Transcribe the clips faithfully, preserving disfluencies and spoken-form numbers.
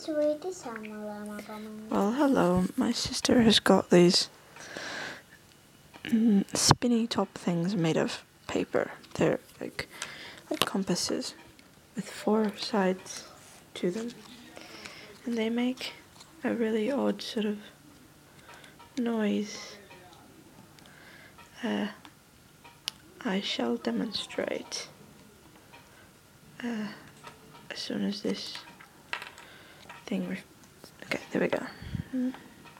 Well, hello. My sister has got these mm, spinny top things made of paper. They're like, like compasses with four sides to them. And they make a really odd sort of noise. Uh, I shall demonstrate uh, as soon as this thing... Re- okay, there we go. Mm.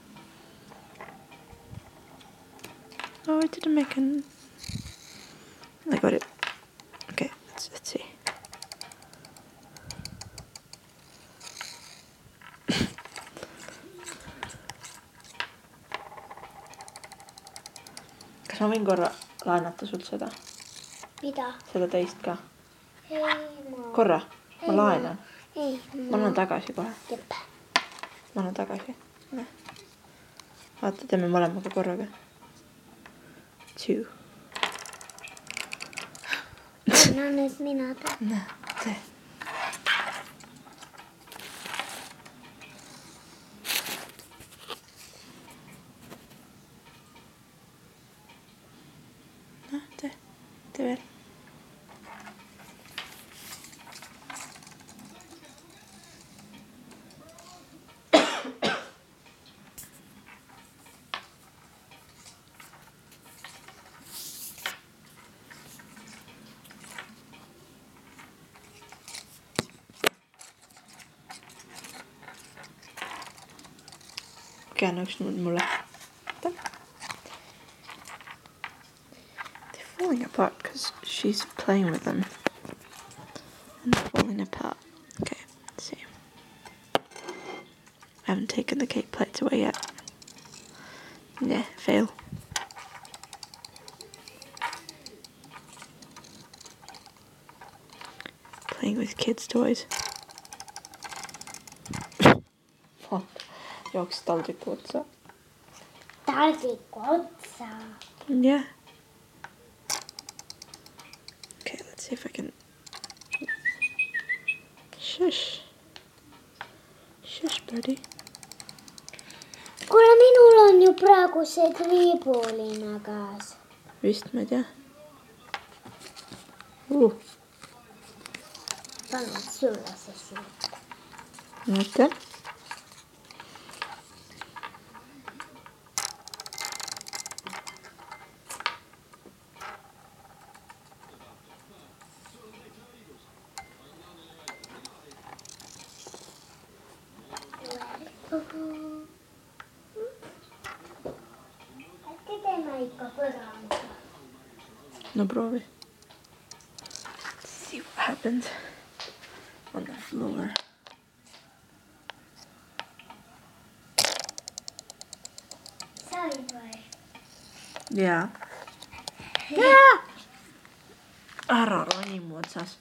Oh, I didn't make an... I got it. Okay, let's, let's see. Kas ma võin korra laenata sult seda? Mida? Seda teist ka? Ei, ma... Korra? Ma laenan. Ei, ma... Ma annan tagasi kohe. Jep. Ma annan tagasi. Ne. Vaata, teeme mõlemaga korraga. Two. No nüüd mina teen. Ne, tee. No, tee. Tee veel. Käännaks nüüd mulle. They're falling apart because she's playing with them. And they're falling apart. Okay, let's see. I haven't taken the cake plates away yet. Yeah, fail. Playing with kids' toys. What? Jooksis taldriku otsa. Taldriku otsa? Yeah. Okay, let's see if I can... Shush. Shush, buddy. Kuule, minul on ju praegu see triibuline käes. Vist, ma ei tea. Uh. Pannud sulle see siin. Näete? Äkki teeme ikka põranda? No proovi. Let's see what happens on the floor. Said või? Jaa. Jaa! Ära roni mu otsas.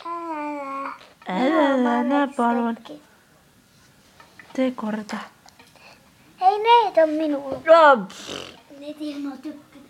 Älä, näe palun. Tee korda. Ei, need on minul. Oh, Need ilma tükkida.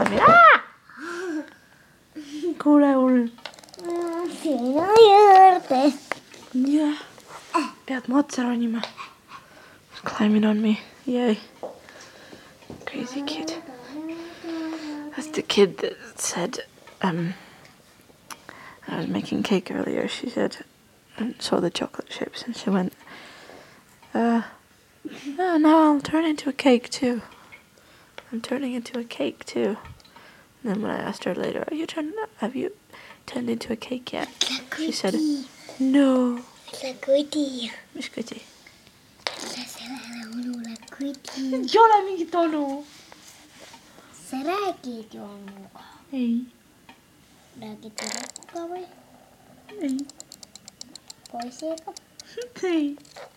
Kuule hull. Sina juurde. Jah. Pead mu otsa ronima. Climbing on me. Yay. Crazy kid. That's the kid that said, um, I was making cake earlier. She said, and saw the chocolate chips, and she went, uh, oh, now I'll turn into a cake too. I'm turning into a cake too. And then when I asked her later, Are you turned, have you turned into a cake yet? She said, no. Ütle kuti. Mis kuti? Ütle sellele onule kuti. Ei ole mingit onu. Sa räägid ju onuga. Ei. Räägid tüdrukuga või? Ei. Poisiga? Ei.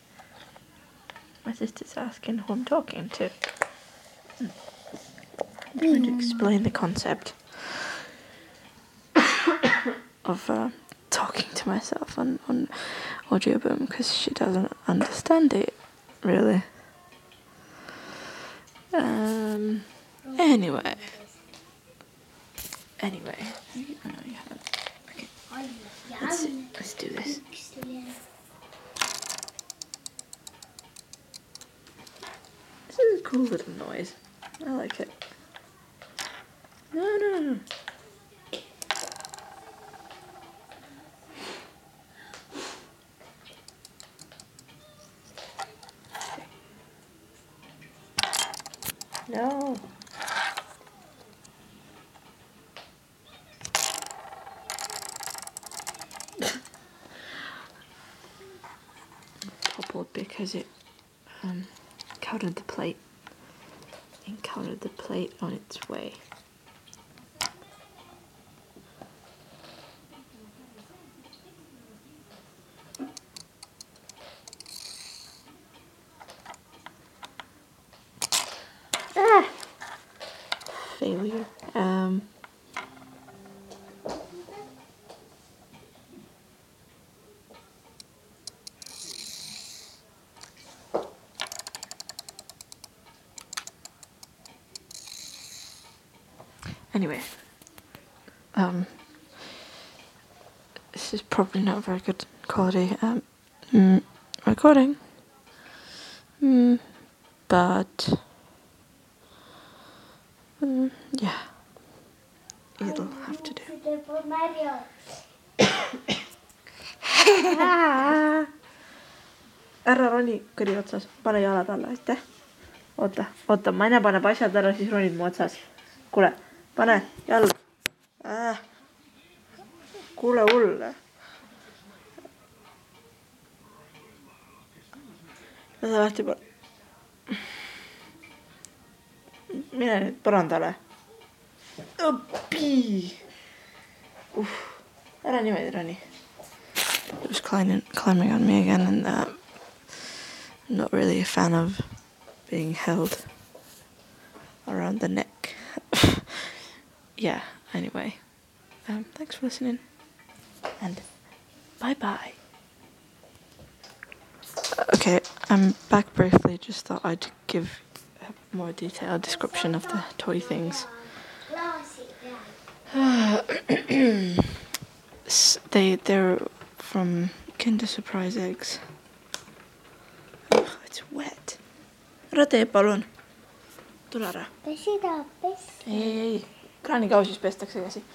My sister's asking who I'm talking to. I'm trying to explain the concept of uh, talking to myself on, on Audioboom because she doesn't understand it, really. Um. Anyway. Anyway. Oh, no, you haven't. Okay. Let's see. Let's do this. cool little noise. I like it. No, no, no. No. Toppled because it um, counted the plate. Encountered the plate on its way. Ah! Failure. Um. Anyway, um, this is probably not very good quality um, mm, recording, mm, but mm, yeah, it'll have to do. Ära roni kõri otsas, pane jalad alla, aitäh. Oota, oota, ma enne paneb asjad ära, siis ronid mu otsas. Kuule, pane jalg. Äh. Kuule hulle. Lase lahti pa... Mine nüüd põrandale. Õppi! Uh, ära niimoodi roni. It was climbing, climbing on me again and uh, I'm not really a fan of being held around the neck. Yeah, anyway. Um, thanks for listening. And bye-bye. Okay, I'm back briefly. Just thought I'd give a more detailed description of the toy things. they, they're from Kinder Surprise eggs. Oh, it's wet. Ära tee, palun. Tule ära. Pesi tahab pesta. Ei, ei, ei. Kraanikausis pestakse käsi.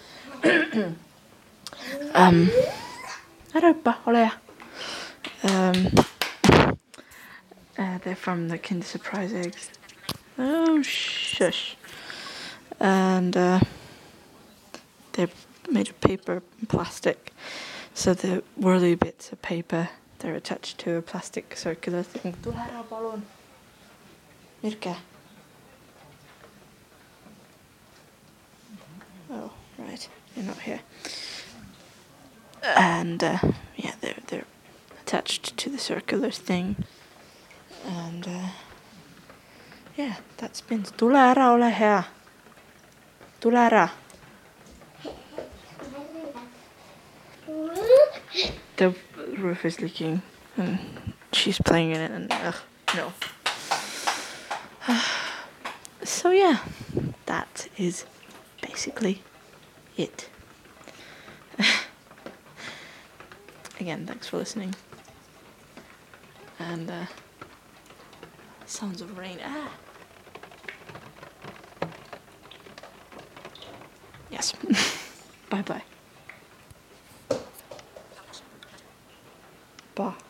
um, ära hüppa, ole hea. Um, uh, they're from the Kinder Surprise eggs. Oh, shush. And uh, they're made of paper and plastic. So the whirly bits of paper, they're attached to a plastic circular thing. Tule ära, palun. Mirke. Oh, right. You're not here. And uh, yeah, they're they're attached to the circular thing. And uh, yeah, that spins. Tule ära, ole hea. Tule ära. The roof is leaking and she's playing in it and ugh, no. So yeah, that is basically it. Again, thanks for listening. And uh, sounds of rain. Ah. Yes. Bye bye. Bye.